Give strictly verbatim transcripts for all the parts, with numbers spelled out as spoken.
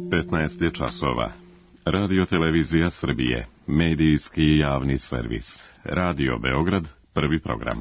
petnaest je časova. Radio Televizija Srbije, medijski javni servis. Radio Beograd, prvi program.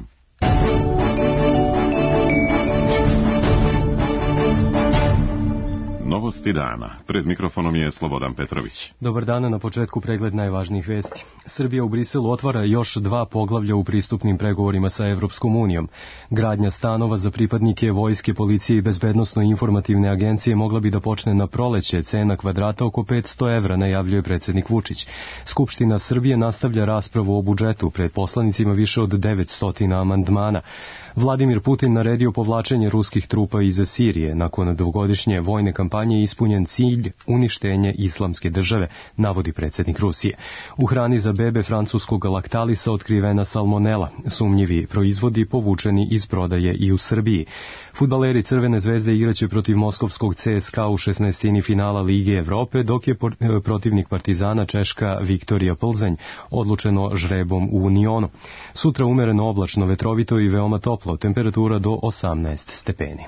Novosti dana. Pred mikrofonom je Slobodan Petrović. Dobar dan, na početku pregled najvažnijih vesti. Srbija u Briselu otvara još dva poglavlja u pristupnim pregovorima sa Evropskom unijom. Gradnja stanova za pripadnike vojske, policije i bezbednosno-informativne agencije mogla bi da počne na proleće, cena kvadrata oko petsto evra, najavljuje predsjednik Vučić. Skupština Srbije nastavlja raspravu o budžetu, pred poslanicima više od devetsto amandmana. Vladimir Putin naredio povlačenje ruskih trupa iz Sirije. Nakon dvogodišnje vojne kampanje ispunjen cilj uništenje islamske države, navodi predsjednik Rusije. U hrani za bebe francuskog Lactalisa otkrivena salmonela. Sumnjivi proizvodi povučeni iz prodaje i u Srbiji. Fudbaleri Crvene zvezde igraće protiv moskovskog C S K A u šesnaestini finala Lige Evrope, dok je protivnik Partizana Češka Viktorija Plzeň odlučeno žrebom u Unionu. Sutra umereno oblačno, vetrovito i veoma toplo, temperatura do osamnaest stepeni.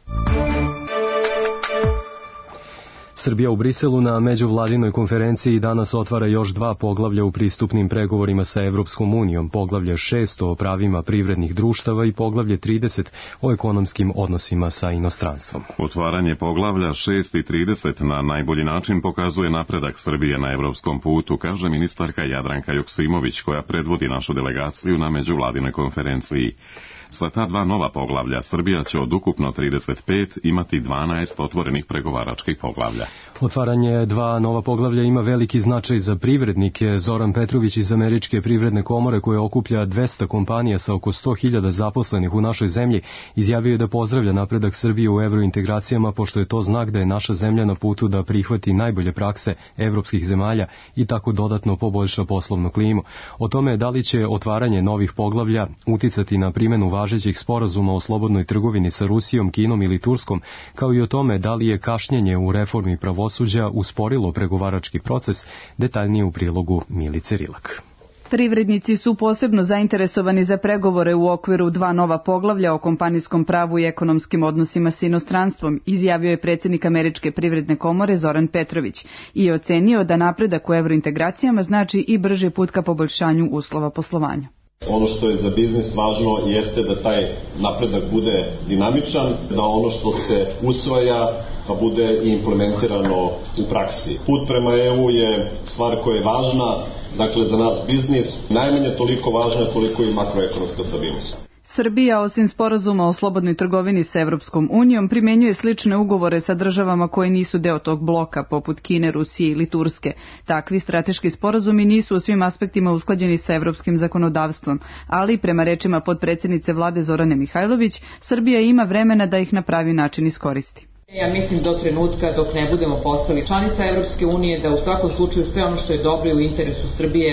Srbija u Briselu na međuvladinoj konferenciji danas otvara još dva poglavlja u pristupnim pregovorima sa Evropskom unijom, poglavlje šest o pravima privrednih društava i poglavlje trideset o ekonomskim odnosima sa inostranstvom. Otvaranje poglavlja šest i trideset na najbolji način pokazuje napredak Srbije na evropskom putu, kaže ministarka Jadranka Joksimović, koja predvodi našu delegaciju na međuvladinoj konferenciji. Sa ta dva nova poglavlja Srbija će od ukupno trideset pet imati dvanaest otvorenih pregovaračkih poglavlja. Otvaranje dva nova poglavlja ima veliki značaj za privrednike. Zoran Petrović iz Američke privredne komore, koja okuplja dvesta kompanija sa oko sto hiljada zaposlenih u našoj zemlji, izjavio je da pozdravlja napredak Srbije u evrointegracijama, pošto je to znak da je naša zemlja na putu da prihvati najbolje prakse evropskih zemalja i tako dodatno poboljša poslovnu klimu. O tome da li će otvaranje novih poglavlja uticati na primenu važećih sporazuma o slobodnoj trgovini sa Rusijom, Kinom ili Turskom, kao i o tome da li je kašnjenje u reformi pravosuđa usporilo pregovarački proces, detaljnije u prilogu Milice Rilak. Privrednici su posebno zainteresovani za pregovore u okviru dva nova poglavlja o kompanijskom pravu i ekonomskim odnosima s inostranstvom, izjavio je predsjednik Američke privredne komore Zoran Petrović i ocenio da napredak u evrointegracijama znači i brži put ka poboljšanju uslova poslovanja. Ono što je za biznis važno jeste da taj napredak bude dinamičan, da ono što se usvaja pa bude i implementirano u praksi. Put prema E U je stvar koja je važna, dakle za nas biznis, najmanje toliko važna koliko i makroekonomska stabilnost. Srbija, osim sporazuma o slobodnoj trgovini sa Evropskom unijom, primjenjuje slične ugovore sa državama koje nisu deo tog bloka, poput Kine, Rusije ili Turske. Takvi strateški sporazumi nisu u svim aspektima usklađeni sa evropskim zakonodavstvom, ali prema rečima potpredsjednice vlade Zorane Mihajlović, Srbija ima vremena da ih na pravi način iskoristi. Ja mislim do trenutka dok ne budemo postali članica Evropske unije da u svakom slučaju sve ono što je dobro u interesu Srbije,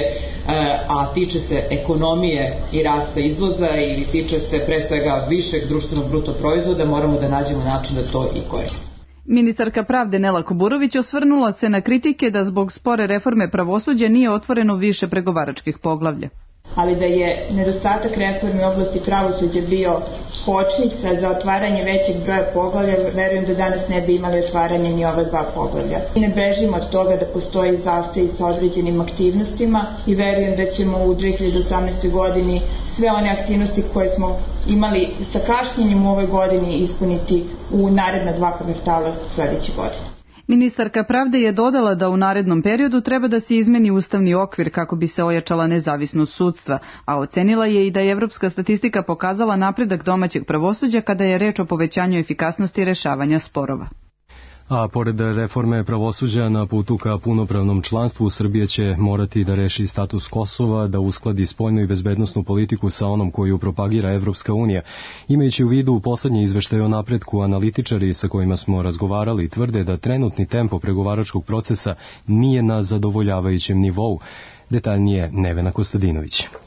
a tiče se ekonomije i rasta izvoza ili tiče se pre svega višeg društvenog bruto proizvoda, moramo da nađemo način da to i koristimo. Ministarka pravde Nela Kuburović osvrnula se na kritike da zbog spore reforme pravosuđa nije otvoreno više pregovaračkih poglavlja. Ali da je nedostatak reforme u oblasti pravosuđa bio kočnica za otvaranje većeg broja poglavlja, verujem da danas ne bi imali otvaranje ni ova dva poglavlja. I ne bežimo od toga da postoji zastoj sa određenim aktivnostima i verujem da ćemo u dve hiljade osamnaestoj godini sve one aktivnosti koje smo imali sa kašnjenjem u ovoj godini ispuniti u naredna dva kvartala sledeće godine. Ministarka pravde je dodala da u narednom periodu treba da se izmeni ustavni okvir kako bi se ojačala nezavisnost sudstva, a ocenila je i da je evropska statistika pokazala napredak domaćeg pravosuđa kada je reč o povećanju efikasnosti rešavanja sporova. A pored reforme pravosuđa na putu ka punopravnom članstvu, Srbija će morati da reši status Kosova, da uskladi spoljnu i bezbednosnu politiku sa onom koju propagira Evropska unija. Imajući u vidu poslednje izveštaje o napretku, analitičari sa kojima smo razgovarali tvrde da trenutni tempo pregovaračkog procesa nije na zadovoljavajućem nivou. Detaljnije Nevena Kostadinović.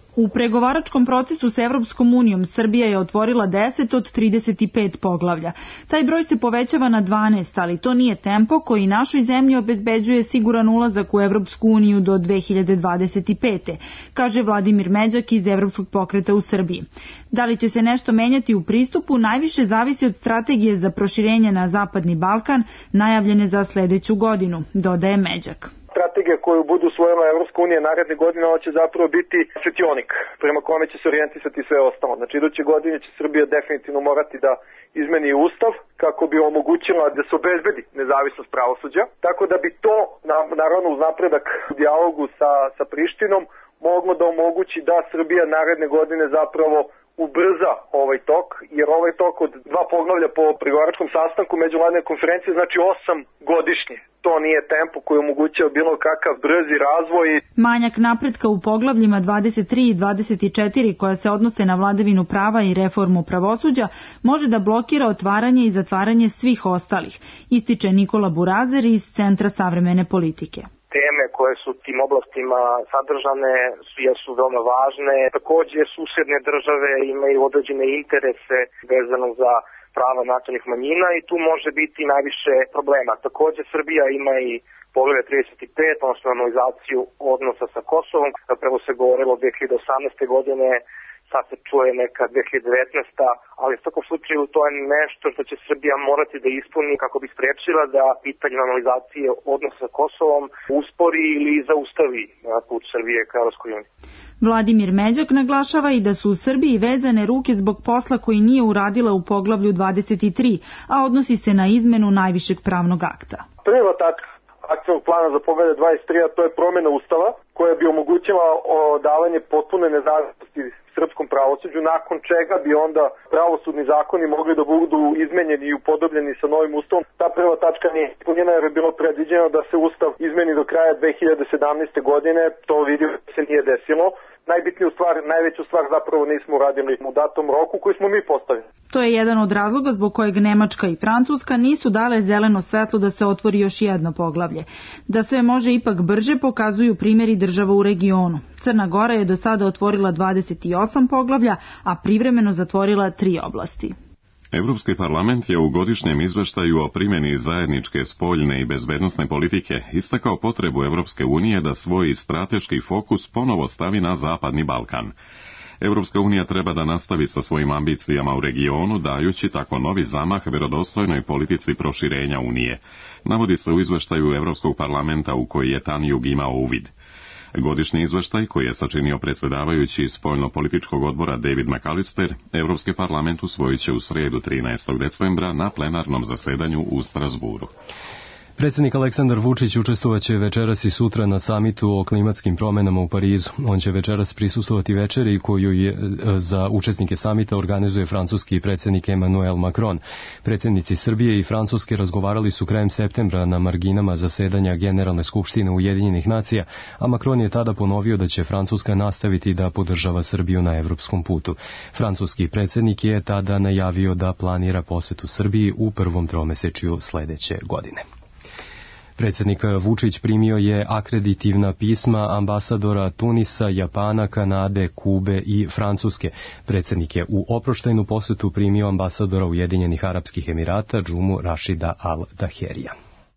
U pregovaračkom procesu s Evropskom unijom Srbija je otvorila deset od trideset pet poglavlja. Taj broj se povećava na dvanaest, ali to nije tempo koji našoj zemlji obezbeđuje siguran ulazak u Evropsku uniju do dve hiljade dvadeset pete, kaže Vladimir Međak iz Evropskog pokreta u Srbiji. Da li će se nešto menjati u pristupu, najviše zavisi od strategije za proširenje na Zapadni Balkan, najavljene za sledeću godinu, dodaje Međak. Strategija koju budu usvojila Evropska unija naredne godine, ona će zapravo biti svetionik prema kome će se orijentisati sve ostalo. Znači, iduće godine će Srbija definitivno morati da izmeni ustav kako bi omogućila da se obezbedi nezavisnost pravosuđa. Tako da bi to, naravno uz napredak u dijalogu sa, sa Prištinom, moglo da omogući da Srbija naredne godine zapravo ubrza ovaj tok, jer ovaj tok od dva poglavlja po pregovaračkom sastanku međuvladine konferencije znači osam godišnje. To nije tempo koji omogućava bilo kakav brzi razvoj. Manjak napretka u poglavljima dvadeset tri i dvadeset četiri koja se odnose na vladavinu prava i reformu pravosuđa može da blokira otvaranje i zatvaranje svih ostalih, ističe Nikola Burazer iz Centra savremene politike. Teme koje su tim oblastima sadržane jesu veoma važne. Takođe, susedne države imaju određene interese vezano za prava nacionalnih manjina i tu može biti najviše problema. Takođe, Srbija ima i poglavlje trideset pet, odnosno normalizaciju odnosa sa Kosovom. Prvo se govorilo dve hiljade osamnaeste. godine, sad se čuje neka dve hiljade devetnaeste. ali u svakom slučaju to je nešto što će Srbija morati da ispuni kako bi sprečila da pitanje normalizacije odnosa sa Kosovom uspori ili zaustavi put Srbije ka Evropskoj uniji. Vladimir Međak naglašava i da su u Srbiji vezane ruke zbog posla koji nije uradila u poglavlju dvadeset tri, a odnosi se na izmenu najvišeg pravnog akta. Prva tačka akcionog plana za poglavlje dvadeset tri, a to je promjena ustava koja bi omogućila davanje potpune nezavisnosti srpskom pravosuđu, nakon čega bi onda pravosudni zakoni mogli da budu izmenjeni i upodobljeni sa novim ustavom. Ta prva tačka nije ispunjena jer je bilo predviđeno da se ustav izmeni do kraja dve hiljade sedamnaeste. godine, to vidio se nije desilo. Najbitniju stvar, najveću stvar zapravo nismo uradili u datom roku koji smo mi postavili. To je jedan od razloga zbog kojeg Nemačka i Francuska nisu dale zeleno svetlo da se otvori još jedno poglavlje. Da sve može ipak brže pokazuju primjeri država u regionu. Crna Gora je do sada otvorila dvadeset osam poglavlja, a privremeno zatvorila tri oblasti. Evropski parlament je u godišnjem izveštaju o primjeni zajedničke spoljne i bezbednosne politike istakao potrebu Evropske unije da svoj strateški fokus ponovo stavi na Zapadni Balkan. Evropska unija treba da nastavi sa svojim ambicijama u regionu, dajući tako novi zamah verodostojnoj politici proširenja Unije. Navodi se u izveštaju Evropskog parlamenta u koji je Tanjug imao uvid. Godišnji izveštaj, koji je sačinio predsjedavajući spoljno-političkog odbora David McAllister, Evropski parlament usvojit će u sredu trinaestog decembra na plenarnom zasedanju u Strasburu. Predsjednik Aleksandar Vučić učestvovaće večeras i sutra na samitu o klimatskim promjenama u Parizu. On će večeras prisustvovati večeri koju je za učesnike samita organizuje francuski predsjednik Emmanuel Macron. Predsjednici Srbije i Francuske razgovarali su krajem septembra na marginama zasedanja Generalne skupštine Ujedinjenih nacija, a Macron je tada ponovio da će Francuska nastaviti da podržava Srbiju na evropskom putu. Francuski predsjednik je tada najavio da planira posetu Srbiji u prvom tromesečju sledeće godine. Predsjednik Vučić primio je akreditivna pisma ambasadora Tunisa, Japana, Kanade, Kube i Francuske. Predsjednik je u oproštajnu posetu primio ambasadora Ujedinjenih Arapskih Emirata Džumu Rašida Al-Daherija.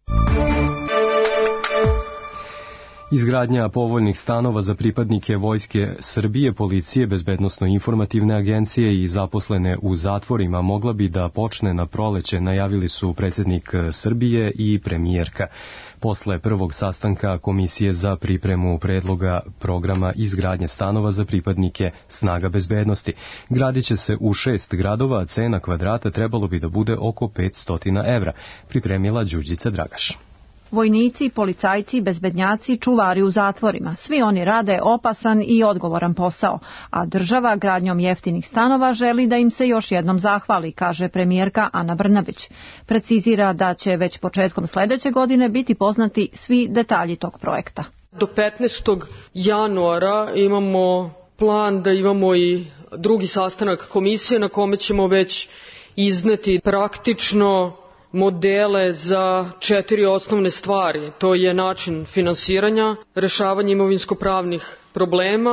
Izgradnja povoljnih stanova za pripadnike Vojske Srbije, policije, bezbednosno-informativne agencije i zaposlene u zatvorima mogla bi da počne na proleće, najavili su predsjednik Srbije i premijerka. Posle prvog sastanka Komisije za pripremu predloga programa izgradnje stanova za pripadnike snaga bezbednosti. Gradit će se u šest gradova, a cena kvadrata trebalo bi da bude oko petsto evra, pripremila Đurđica Dragaš. Vojnici, policajci, bezbednjaci, čuvari u zatvorima. Svi oni rade opasan i odgovoran posao, a država gradnjom jeftinih stanova želi da im se još jednom zahvali, kaže premijerka Ana Brnabić. Precizira da će već početkom sledeće godine biti poznati svi detalji tog projekta. Do petnaestog januara imamo plan da imamo i drugi sastanak komisije na kome ćemo već izneti praktično modele za četiri osnovne stvari. To je način finansiranja, rešavanje imovinsko-pravnih problema,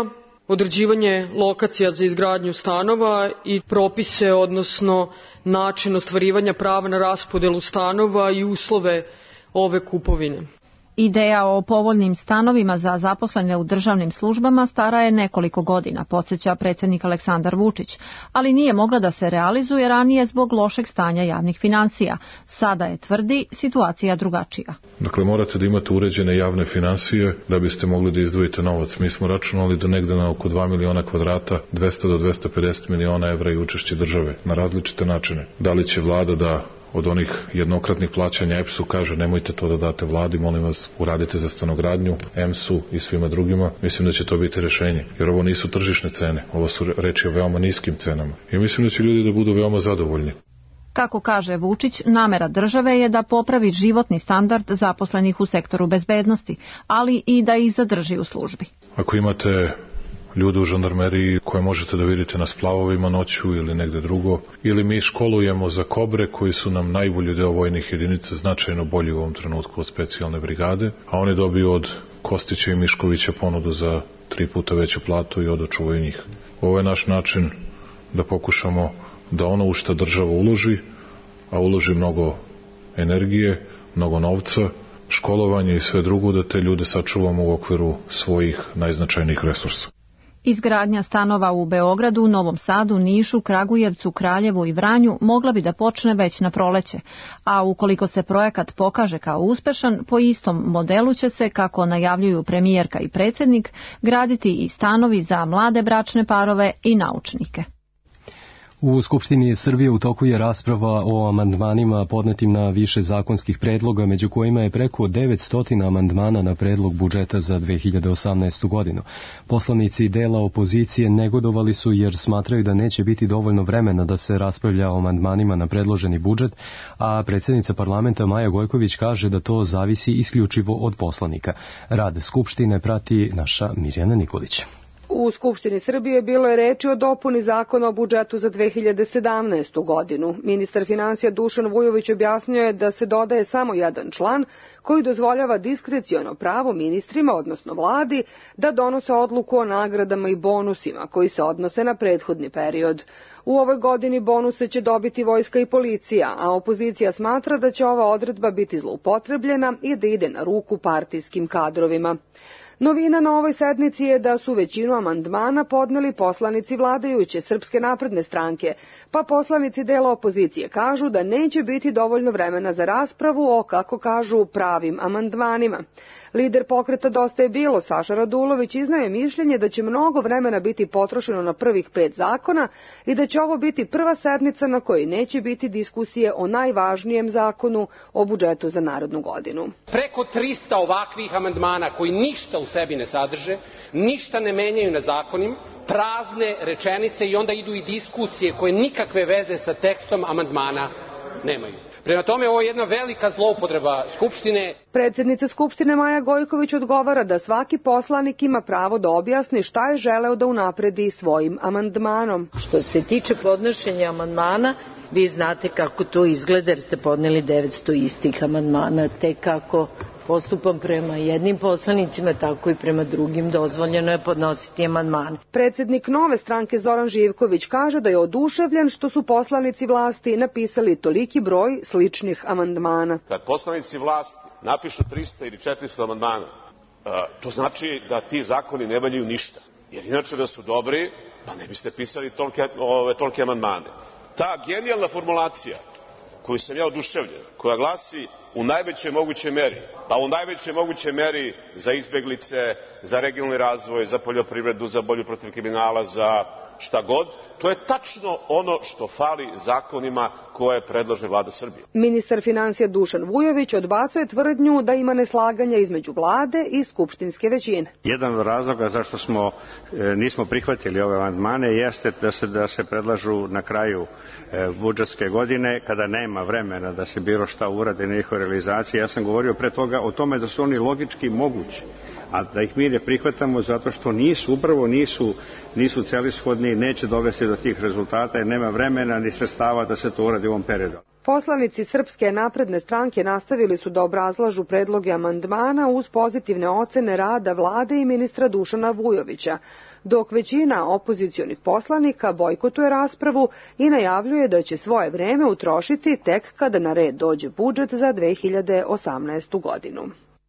određivanje lokacija za izgradnju stanova i propise, odnosno način ostvarivanja prava na raspodelu stanova i uslove ove kupovine. Ideja o povoljnim stanovima za zaposlene u državnim službama stara je nekoliko godina, podsjeća predsjednik Aleksandar Vučić, ali nije mogla da se realizuje ranije zbog lošeg stanja javnih finansija. Sada je, tvrdi, situacija drugačija. Dakle, morate da imate uređene javne finansije da biste mogli da izdvojite novac. Mi smo računali da negde na oko dva miliona kvadrata, dvesta do dvesta pedeset miliona evra i učešće države na različite načine. Da li će vlada da od onih jednokratnih plaćanja E P S-u kaže nemojte to da date vladi, molim vas uradite za stanogradnju, E M S-u i svima drugima, mislim da će to biti rešenje. Jer ovo nisu tržišne cene, ovo su reči o veoma niskim cenama. I mislim da će ljudi da budu veoma zadovoljni. Kako kaže Vučić, namera države je da popravi životni standard zaposlenih u sektoru bezbednosti, ali i da ih zadrži u službi. Ako imate ljude u žandarmeriji koje možete da vidite na splavovima noću ili negde drugo, ili mi školujemo za kobre koji su nam najbolji deo vojnih jedinica, značajno bolji u ovom trenutku od specijalne brigade, a oni dobiju od Kostića i Miškovića ponudu za tri puta veću platu i odočuvaju njih. Ovo je naš način da pokušamo da ono u šta država uloži, a uloži mnogo energije, mnogo novca, školovanje i sve drugo, da te ljude sačuvamo u okviru svojih najznačajnijih resursa. Izgradnja stanova u Beogradu, Novom Sadu, Nišu, Kragujevcu, Kraljevu i Vranju mogla bi da počne već na proleće, a ukoliko se projekat pokaže kao uspešan, po istom modelu će se, kako najavljuju premijerka i predsjednik, graditi i stanovi za mlade bračne parove i naučnike. U Skupštini Srbije u toku je rasprava o amandmanima podnetim na više zakonskih predloga, među kojima je preko devetsto amandmana na predlog budžeta za dve hiljade osamnaestu. godinu. Poslanici dela opozicije negodovali su jer smatraju da neće biti dovoljno vremena da se raspravlja o amandmanima na predloženi budžet, a predsjednica parlamenta Maja Gojković kaže da to zavisi isključivo od poslanika. Rad Skupštine prati naša Mirjana Nikolić. U Skupštini Srbije bilo je reči o dopuni zakona o budžetu za dve hiljade sedamnaestu. godinu. Ministar finansija Dušan Vujović objasnio je da se dodaje samo jedan član koji dozvoljava diskreciono pravo ministrima, odnosno vladi, da donose odluku o nagradama i bonusima koji se odnose na prethodni period. U ovoj godini bonuse će dobiti vojska i policija, a opozicija smatra da će ova odredba biti zloupotrebljena i da ide na ruku partijskim kadrovima. Novina na ovoj sednici je da su većinu amandmana podneli poslanici vladajuće Srpske napredne stranke, pa poslanici dela opozicije kažu da neće biti dovoljno vremena za raspravu o, kako kažu, pravim amandmanima. Lider pokreta Dosta je bilo, Saša Radulović, iznao je mišljenje da će mnogo vremena biti potrošeno na prvih pet zakona i da će ovo biti prva sednica na kojoj neće biti diskusije o najvažnijem zakonu, o budžetu za narednu godinu. Preko trista ovakvih amandmana koji ništa u sebi ne sadrže, ništa ne menjaju na zakonima, prazne rečenice i onda idu i diskusije koje nikakve veze sa tekstom amandmana nemaju. Prema tome, ovo je jedna velika zloupotreba Skupštine. Predsjednica Skupštine Maja Gojković odgovara da svaki poslanik ima pravo da objasni šta je želeo da unapredi svojim amandmanom. Što se tiče podnošenja amandmana, vi znate kako to izgleda jer ste podneli devetsto istih amandmana, te kako postupam prema jednim poslanicima, tako i prema drugim, dozvoljeno je podnositi amandmane. Predsjednik Nove stranke Zoran Živković kaže da je oduševljen što su poslanici vlasti napisali toliki broj sličnih amandmana. Kad poslanici vlasti napišu trista ili četiristo amandmana, to znači da ti zakoni ne valjaju ništa. Jer inače da su dobri, pa ne biste pisali tolke, ove, tolke amandmane. Ta genijalna formulacija koju sam ja oduševljen, koja glasi u najvećoj mogućoj meri, pa u najvećoj mogućoj meri za izbeglice, za regionalni razvoj, za poljoprivredu, za borbu protiv kriminala, za šta god, to je tačno ono što fali zakonima koje predlaže vlada Srbije. Ministar finansija Dušan Vujović odbacuje tvrdnju da ima neslaganja između vlade i skupštinske većine. Jedan od razloga zašto smo e, nismo prihvatili ove amandmane jeste da se, da se predlažu na kraju e, budžetske godine, kada nema vremena da se bilo šta urade na njihovoj realizaciji. Ja sam govorio pre toga o tome da su oni logički mogući, a da ih mi ne prihvatamo zato što nisu, upravo nisu, nisu celishodni, neće dovesti do tih rezultata jer nema vremena ni sredstava da se to uradi u ovom periodu. Poslanici Srpske napredne stranke nastavili su da obrazlažu predloge amandmana uz pozitivne ocene rada vlade i ministra Dušana Vujovića, dok većina opozicionih poslanika bojkotuje raspravu i najavljuje da će svoje vreme utrošiti tek kada na red dođe budžet za dve hiljade osamnaestu godinu.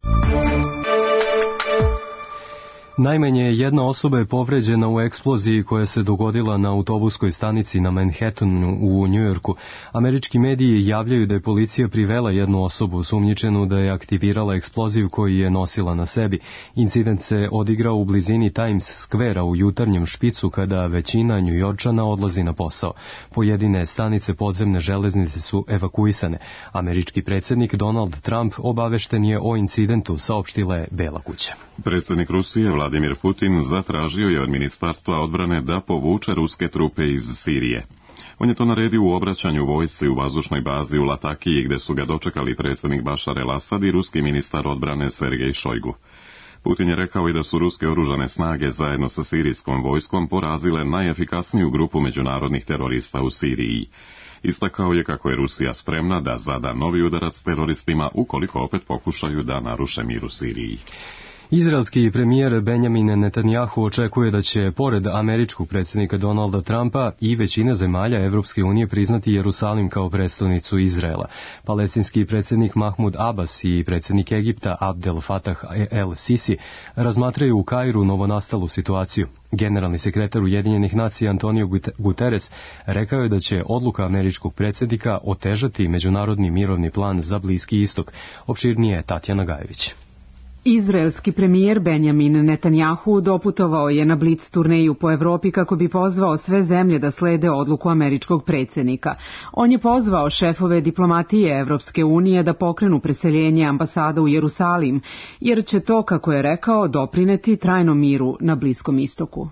Najmanje jedna osoba je povređena u eksploziji koja se dogodila na autobuskoj stanici na Manhattanu u Njujorku. Američki mediji javljaju da je policija privela jednu osobu osumnjičenu da je aktivirala eksploziv koji je nosila na sebi. Incident se odigrao u blizini Times Square-a u jutarnjem špicu kada većina Njujorčana odlazi na posao. Pojedine stanice podzemne železnice su evakuisane. Američki predsjednik Donald Trump obavešten je o incidentu, saopštila je Bela kuća. Predsjednik Rusije Vladimir Putin zatražio je od Ministarstva odbrane da povuče ruske trupe iz Sirije. On je to naredio u obraćanju vojsci u vazdušnoj bazi u Latakiji, gde su ga dočekali predsjednik Bašar el-Asad i ruski ministar odbrane Sergej Šojgu. Putin je rekao i da su ruske oružane snage zajedno sa sirijskom vojskom porazile najefikasniju grupu međunarodnih terorista u Siriji. Istakao je kako je Rusija spremna da zada novi udarac teroristima ukoliko opet pokušaju da naruše mir u Siriji. Izraelski premijer Benjamin Netanjahu očekuje da će, pored američkog predsjednika Donalda Trumpa i većine zemalja Evropske unije, priznati Jerusalim kao prestonicu Izraela. Palestinski predsjednik Mahmud Abbas i predsjednik Egipta Abdel Fattah el-Sisi razmatraju u Kairu novonastalu situaciju. Generalni sekretar Ujedinjenih nacija Antonio Guterres rekao je da će odluka američkog predsjednika otežati međunarodni mirovni plan za Bliski istok. Opširnije Tatjana Gajević. Izraelski premijer Benjamin Netanjahu doputovao je na Blic turneju po Evropi kako bi pozvao sve zemlje da slede odluku američkog predsjednika. On je pozvao šefove diplomatije Evropske unije da pokrenu preseljenje ambasada u Jerusalim, jer će to, kako je rekao, doprineti trajnom miru na Bliskom istoku.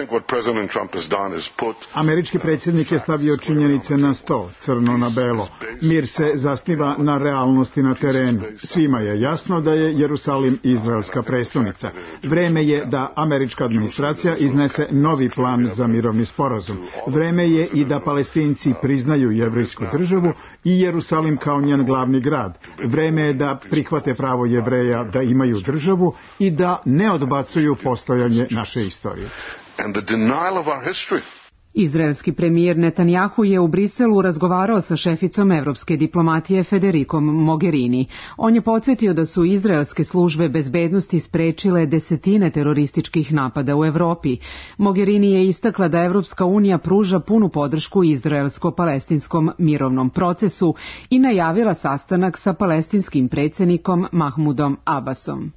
Američki predsjednik je stavio činjenice na sto, crno na belo. Mir se zasniva na realnosti na terenu. Svima je jasno da je Jerusalim izraelska prestonica. Vreme je da američka administracija iznese novi plan za mirovni sporazum. Vreme je i da Palestinci priznaju jevrejsku državu i Jerusalim kao njen glavni grad. Vreme je da prihvate pravo Jevreja da imaju državu i da ne odbacuju postojanje naše istorije. And the denial of our history. Izraelski premijer Netanjahu je u Briselu razgovarao sa šeficom evropske diplomatije Federikom Mogherini. On je podsjetio da su izraelske službe bezbednosti sprečile desetine terorističkih napada u Evropi. Mogherini je istakla da Evropska unija pruža punu podršku izraelsko-palestinskom mirovnom procesu i najavila sastanak sa palestinskim predsjednikom Mahmudom Abbasom.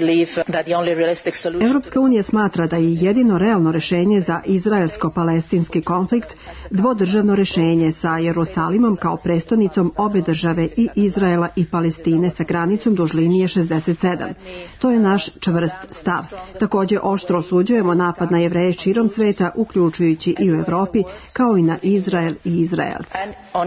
Evropska unija smatra da je jedino realno rešenje za izraelsko-palestinski konflikt dvodržavno rešenje sa Jerusalimom kao prestonicom obe države i Izraela i Palestine sa granicom duž linije šezdeset sedam. To je naš čvrst stav. Također oštro osuđujemo napad na Jevreje širom sveta, uključujući i u Evropi, kao i na Izrael i Izraelce.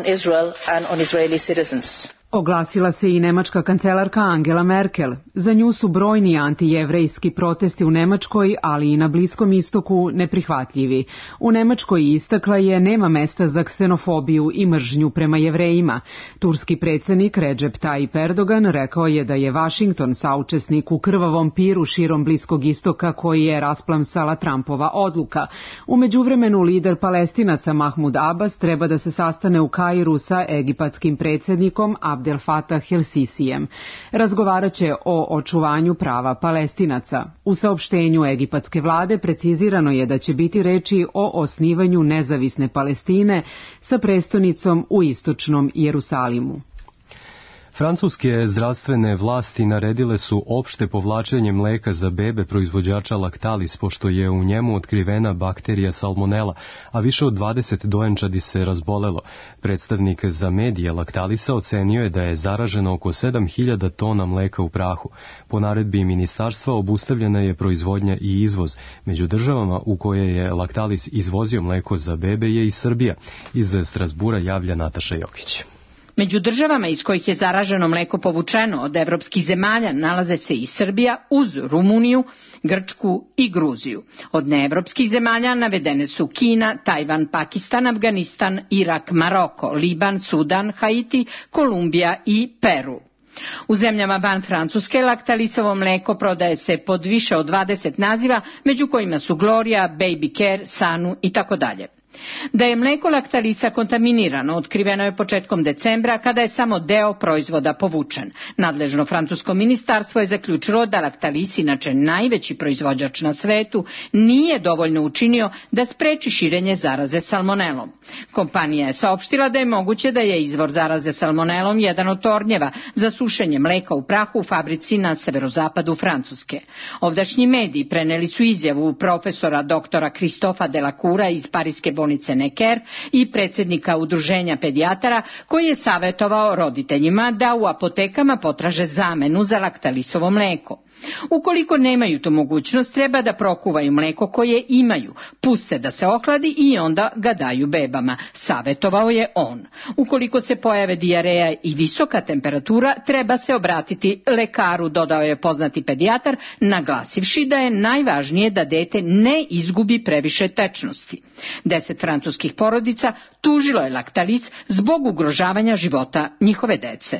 Oglasila se i nemačka kancelarka Angela Merkel. Za nju su brojni antijevrejski protesti u Nemačkoj, ali i na Bliskom istoku, neprihvatljivi. U Nemačkoj istakla je nema mesta za ksenofobiju i mržnju prema Jevrejima. Turski predsjednik Recep Tayyip Erdogan rekao je da je Vašington saučesnik u krvavom piru širom Bliskog istoka koji je rasplamsala Trumpova odluka. U međuvremenu lider Palestinaca Mahmud Abbas treba da se sastane u Kairu sa egipatskim predsjednikom Abdel Fattah el-Sisijem. Razgovarat će o očuvanju prava Palestinaca. U saopštenju egipatske vlade precizirano je da će biti reči o osnivanju nezavisne Palestine sa prestonicom u istočnom Jerusalimu. Francuske zdravstvene vlasti naredile su opšte povlačenje mleka za bebe proizvođača Lactalis, pošto je u njemu otkrivena bakterija salmonela, a više od dvadeset dojenčadi se razbolelo. Predstavnik za medije Lactalisa ocenio je da je zaraženo oko sedam hiljada tona mleka u prahu. Po naredbi ministarstva obustavljena je proizvodnja i izvoz. Među državama u koje je Lactalis izvozio mleko za bebe je i Srbija. Iz Strasbura javlja Nataša Jokić. Među državama iz kojih je zaraženo mleko povučeno od evropskih zemalja nalaze se i Srbija uz Rumuniju, Grčku i Gruziju. Od neevropskih zemalja navedene su Kina, Tajvan, Pakistan, Afganistan, Irak, Maroko, Liban, Sudan, Haiti, Kolumbija i Peru. U zemljama van Francuske laktalisovo mleko prodaje se pod više od dvadeset naziva, među kojima su Gloria, Baby Care, Sanu i tako dalje. Da je mleko laktalisa kontaminirano otkriveno je početkom decembra kada je samo deo proizvoda povučen. Nadležno francusko ministarstvo je zaključilo da laktalis, inače najveći proizvođač na svetu, nije dovoljno učinio da spreči širenje zaraze salmonelom. Kompanija je saopštila da je moguće da je izvor zaraze salmonelom jedan od tornjeva za sušenje mleka u prahu u fabrici na severozapadu Francuske. Ovdašnji mediji preneli su izjavu profesora doktora Kristofa Delacoura iz Pariske bolnice Necker i predsjednika udruženja pedijatara koji je savjetovao roditeljima da u apotekama potraže zamenu za laktalisovo mleko. Ukoliko nemaju tu mogućnost, treba da prokuvaju mleko koje imaju, puste da se ohladi i onda ga daju bebama, savjetovao je on. Ukoliko se pojave dijareja i visoka temperatura, treba se obratiti lekaru, dodao je poznati pedijatar, naglasivši da je najvažnije da dete ne izgubi previše tečnosti. Deset francuskih porodica tužilo je laktalis zbog ugrožavanja života njihove dece.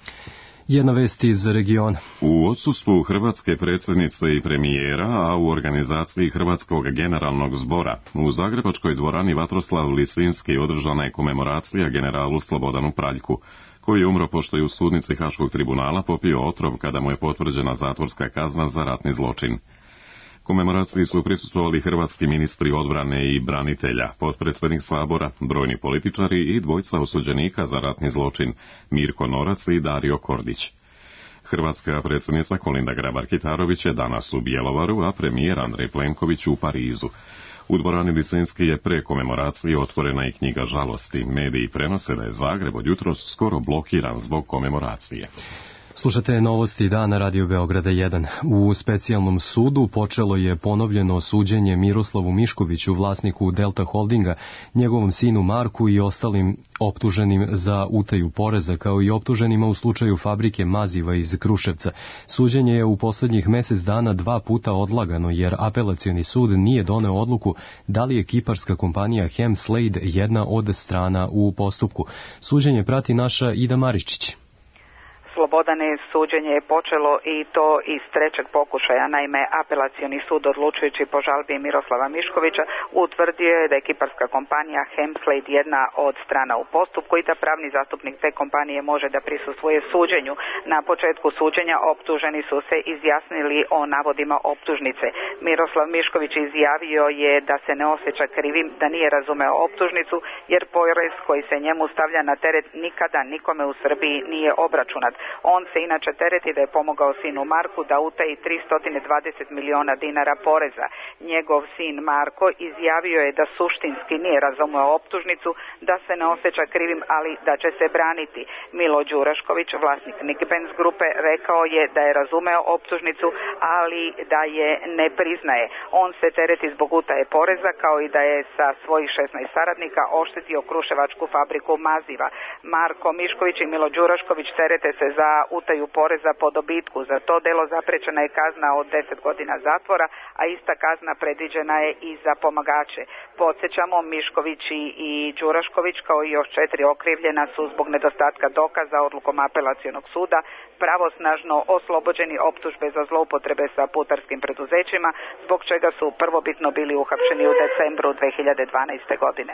Jedna vest iz regiona. U odsustvu hrvatske predsjednice i premijera, a u organizaciji Hrvatskog generalnog zbora, u zagrebačkoj dvorani Vatroslav Lisinski održana je komemoracija generalu Slobodanu Praljku, koji je umro pošto je u sudnici Haškog tribunala popio otrov kada mu je potvrđena zatvorska kazna za ratni zločin. Komemoraciji su prisustvovali hrvatski ministri odbrane i branitelja, potpredsjednik Sabora, brojni političari i dvojica osuđenika za ratni zločin, Mirko Norac i Dario Kordić. Hrvatska predsjednica Kolinda Grabar-Kitarović je danas u Bjelovaru, a premijer Andrej Plenković u Parizu. U dvorani Lisinski je pre komemoracije otvorena i knjiga žalosti. Mediji prenose da je Zagreb od jutros skoro blokiran zbog komemoracije. Slušate novosti dana Radio Beograda jedan. U specijalnom sudu počelo je ponovljeno suđenje Miroslavu Miškoviću, vlasniku Delta Holdinga, njegovom sinu Marku i ostalim optuženim za utaju poreza, kao i optuženima u slučaju fabrike maziva iz Kruševca. Suđenje je u poslednjih mesec dana dva puta odlagano, jer apelacioni sud nije doneo odluku da li je kiparska kompanija Hemslade jedna od strana u postupku. Suđenje prati naša Ida Maričić. Slobodane, suđenje je počelo i to iz trećeg pokušaja. Naime, apelacioni sud odlučujući po žalbi Miroslava Miškovića utvrdio je da je kiparska kompanija Hemslade jedna od strana u postupku i da pravni zastupnik te kompanije može da prisustvuje suđenju. Na početku suđenja optuženi su se izjasnili o navodima optužnice. Miroslav Mišković izjavio je da se ne osjeća krivim, da nije razumeo optužnicu, jer porez koji se njemu stavlja na teret nikada nikome u Srbiji nije obračunat. On se inače tereti da je pomogao sinu Marku da utaji tristo dvadeset miliona dinara poreza. Njegov sin Marko izjavio je da suštinski nije razumeo optužnicu, da se ne osjeća krivim, ali da će se braniti. Milo Đurašković, vlasnik Nickbenz grupe, rekao je da je razumeo optužnicu, ali da je ne priznaje. On se tereti zbog utaje poreza, kao i da je sa svojih šesnaest saradnika oštetio kruševačku fabriku maziva. Marko Mišković i Milo Đurašković terete se za utaju poreza po dobitku. Za to delo zaprećena je kazna od deset godina zatvora, a ista kazna predviđena je i za pomagače. Podsjećamo, Mišković i Đurašković kao i još četiri okrivljena su zbog nedostatka dokaza odlukom apelacionog suda pravosnažno oslobođeni optužbe za zloupotrebe sa putarskim preduzećima, zbog čega su prvobitno bili uhapšeni u decembru dve hiljade dvanaeste. godine.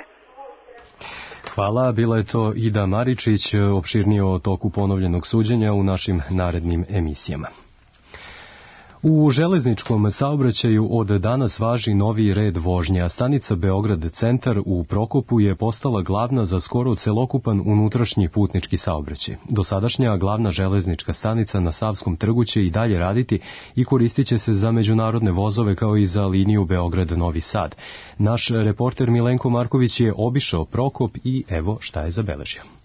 Hvala, bila je to Ida Maričić, opširnije o toku ponovljenog suđenja u našim narednim emisijama. U železničkom saobraćaju od danas važi novi red vožnje, a stanica Beograd centar u Prokopu je postala glavna za skoro celokupan unutrašnji putnički saobraćaj. Dosadašnja glavna železnička stanica na Savskom trgu će i dalje raditi i koristit će se za međunarodne vozove kao i za liniju Beograd-Novi Sad. Naš reporter Milenko Marković je obišao Prokop i evo šta je zabeležio.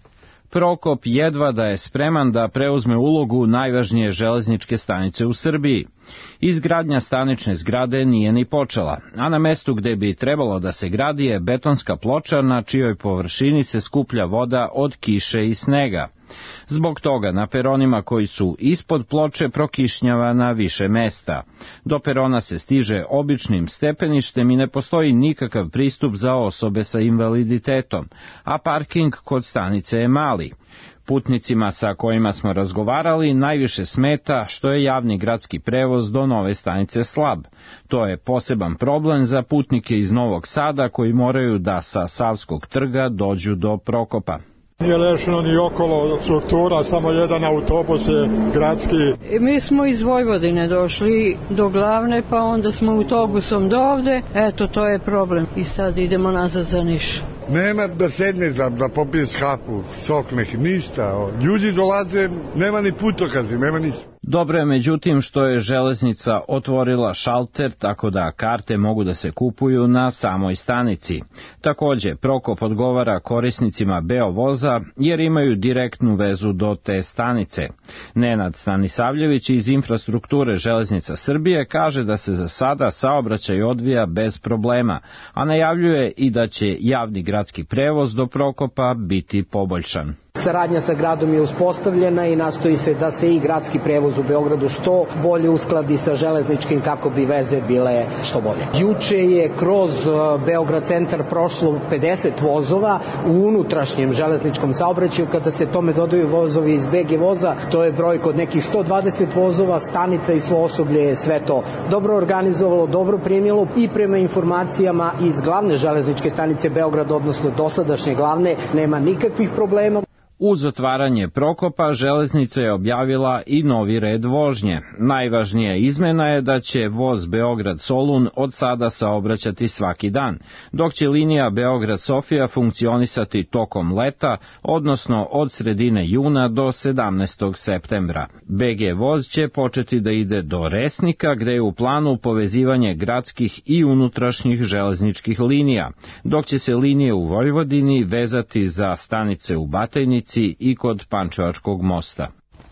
Prokop jedva da je spreman da preuzme ulogu najvažnije železničke stanice u Srbiji. Izgradnja stanične zgrade nije ni počela, a na mestu gde bi trebalo da se gradi je betonska ploča na čijoj površini se skuplja voda od kiše i snega. Zbog toga na peronima koji su ispod ploče prokišnjava na više mesta. Do perona se stiže običnim stepeništem i ne postoji nikakav pristup za osobe sa invaliditetom, a parking kod stanice je mali. Putnicima sa kojima smo razgovarali najviše smeta što je javni gradski prevoz do nove stanice slab. To je poseban problem za putnike iz Novog Sada koji moraju da sa Savskog trga dođu do Prokopa. Nije rešeno ni okolo struktura, samo jedan autobus je gradski. Mi smo iz Vojvodine došli do glavne, pa onda smo autobusom do ovde. Eto, to je problem. I sad idemo nazad za Niš. Nema da sedneš, da, da popiješ kafu, sok neki, ništa. Ljudi dolaze, nema ni putokazi, nema ništa. Dobro je međutim što je železnica otvorila šalter tako da karte mogu da se kupuju na samoj stanici. Takođe, Prokop odgovara korisnicima Beovoza jer imaju direktnu vezu do te stanice. Nenad Stanisavljević iz infrastrukture Železnica Srbije kaže da se za sada saobraćaj odvija bez problema, a najavljuje i da će javni gradski prevoz do Prokopa biti poboljšan. Saradnja sa gradom je uspostavljena i nastoji se da se i gradski prevoz u Beogradu što bolje uskladi sa železničkim kako bi veze bile što bolje. Juče je kroz Beograd centar prošlo pedeset vozova u unutrašnjem železničkom saobraćaju. Kada se tome dodaju vozovi iz be ge voza, to je broj kod nekih sto dvadeset vozova, stanica i svo osoblje je sve to dobro organizovalo, dobro primilo i prema informacijama iz glavne železničke stanice Beograd, odnosno dosadašnje glavne, nema nikakvih problema. Uz otvaranje Prokopa, železnica je objavila i novi red vožnje. Najvažnija izmena je da će voz Beograd-Solun od sada saobraćati svaki dan, dok će linija Beograd-Sofija funkcionisati tokom leta, odnosno od sredine juna do sedamnaestog septembra. be ge voz će početi da ide do Resnika, gde je u planu povezivanje gradskih i unutrašnjih železničkih linija, dok će se linije u Vojvodini vezati za stanice u Batajnici i kod Pančevačkog mosta.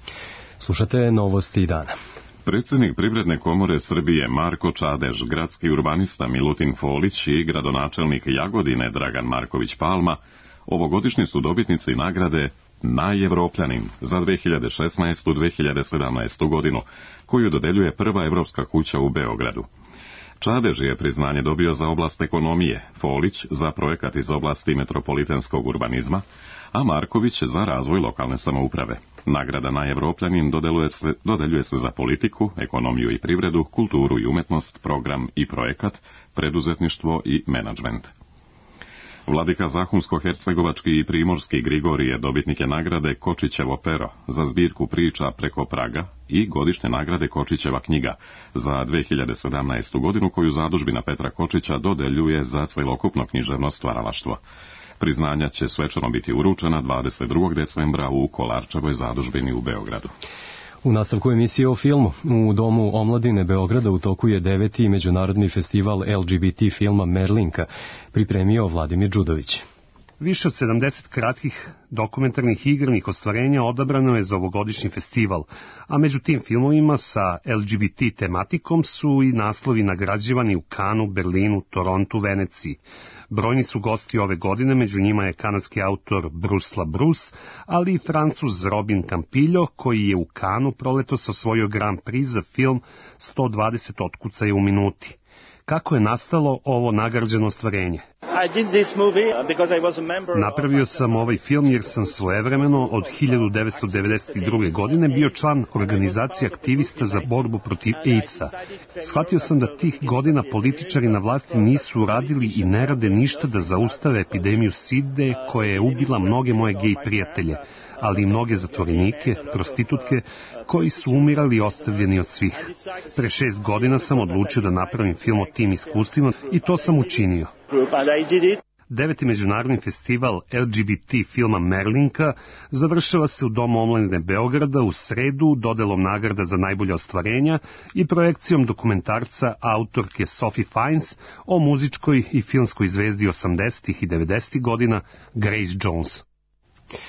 Slušate novosti dana. Predsjednik Privredne komore Srbije Marko Čadež, gradski urbanista Milutin Folić i gradonačelnik Jagodine Dragan Marković Palma ovogodišnji su dobitnici nagrade Najevropljanin za dve hiljade šesnaestu do dve hiljade sedamnaestu godinu, koju dodeljuje prva evropska kuća u Beogradu. Čadež je priznanje dobio za oblast ekonomije, Folić za projekat iz oblasti metropolitanskog urbanizma, a Marković za razvoj lokalne samouprave. Nagrada Najevropljanin dodeljuje se, dodeljuje se za politiku, ekonomiju i privredu, kulturu i umetnost, program i projekat, preduzetništvo i menadžment. Vladika Zahumsko-hercegovački i primorski Grigorije dobitnike nagrade Kočićevo pero za zbirku priča preko praga i godišnje nagrade Kočićeva knjiga za dve hiljade sedamnaestu godinu koju zadužbina Petra Kočića dodeljuje za celokupno književno stvaralaštvo. Priznanja će svečano biti uručena dvadeset drugog decembra u Kolarčevoj zadužbini u Beogradu. U nastavku emisije o filmu, u Domu omladine Beograda u toku je deveti međunarodni festival el ge be te filma Merlinka, pripremio Vladimir Đudović. Više od sedamdeset kratkih dokumentarnih i igranih ostvarenja odabrano je za ovogodišnji festival, a među tim filmovima sa el ge be te tematikom su i naslovi nagrađivani u Kanu, Berlinu, Torontu, Veneciji. Brojni su gosti ove godine, među njima je kanadski autor Bruce LaBruce, ali i Francuz Robin Campillo, koji je u Kanu proletos osvojio Grand Prix za film sto dvadeset otkucaja u minuti. Kako je nastalo ovo nagrađeno ostvarenje? Napravio sam ovaj film jer sam svojevremeno od hiljadu devetsto devedeset druge. godine bio član organizacije aktivista za borbu protiv AIDS-a. Shvatio sam da tih godina političari na vlasti nisu uradili i ne rade ništa da zaustave epidemiju side koja je ubila mnoge moje gej prijatelje, ali i mnoge zatvorenike, prostitutke, koji su umirali ostavljeni od svih. Pre šest godina sam odlučio da napravim film o tim iskustvima i to sam učinio. Deveti međunarodni festival el ge be te filma Merlinka završava se u Domu omladine Beograda u sredu dodelom nagrada za najbolje ostvarenja i projekcijom dokumentarca autorke Sophie Fiennes o muzičkoj i filmskoj zvezdi osamdesetih i devedesetih godina Grace Jones.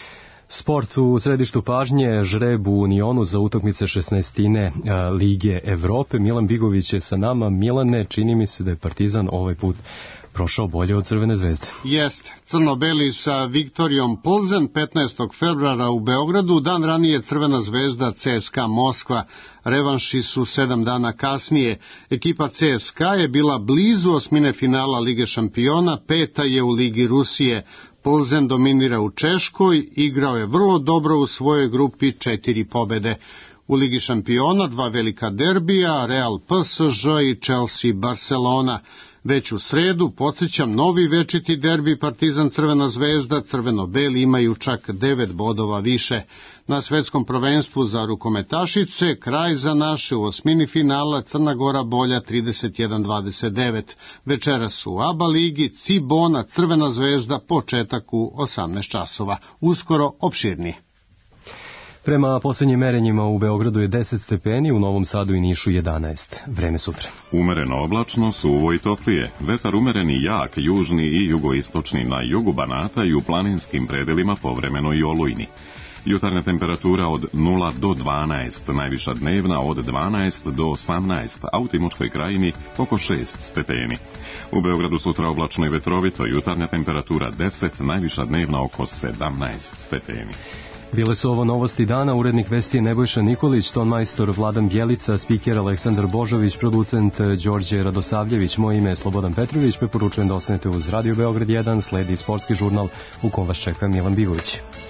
Sport u središtu pažnje, žreb u Unionu za utakmice šesnaestine Lige Evrope. Milan Bigović je sa nama. Milane, čini mi se da je Partizan ovaj put prošao bolje od Crvene zvezde. Jest. Crno-beli sa Viktorijom Plzen petnaestog februara u Beogradu, dan ranije Crvena zvezda C S K A Moskva. Revanši su sedam dana kasnije. Ekipa C S K A je bila blizu osmine finala Lige šampiona, peta je u Ligi Rusije. Plzen dominira u Češkoj, igrao je vrlo dobro u svojoj grupi, četiri pobede. U Ligi šampiona dva velika derbija, Real P S Ž i Chelsea Barcelona. Već u sredu, podsjećam, novi večiti derbi Partizan Crvena zvezda, crveno-beli imaju čak devet bodova više. Na svetskom prvenstvu za rukometašice, kraj za naše u osmini finala Crna Gora bolja trideset jedan dvadeset devet. Večeras u A B A ligi Cibona Crvena zvezda, početak u osamnaest časova. Uskoro opširnije. Prema posljednjim merenjima u Beogradu je deset stepeni, u Novom Sadu i Nišu jedanaest. Vreme sutra. Umereno oblačno, suvo i toplije. Vetar umereni jak, južni i jugoistočni na jugu Banata i u planinskim predelima povremeno i olujni. Jutarnja temperatura od nula do dvanaest, najviša dnevna od dvanaest do osamnaest, a u Timočkoj krajini oko šest stepeni. U Beogradu sutra oblačno i vetrovito, jutarnja temperatura deset, najviša dnevna oko sedamnaest stepeni. Bile su ovo novosti dana, urednik vesti je Nebojša Nikolić, ton majstor Vladan Bjelica, spiker Aleksandar Božović, producent Đorđe Radosavljević, moje ime je Slobodan Petrović, preporučujem da ostanete uz Radio Beograd jedan, sledi sportski žurnal u kom vas čeka Milan Bigović.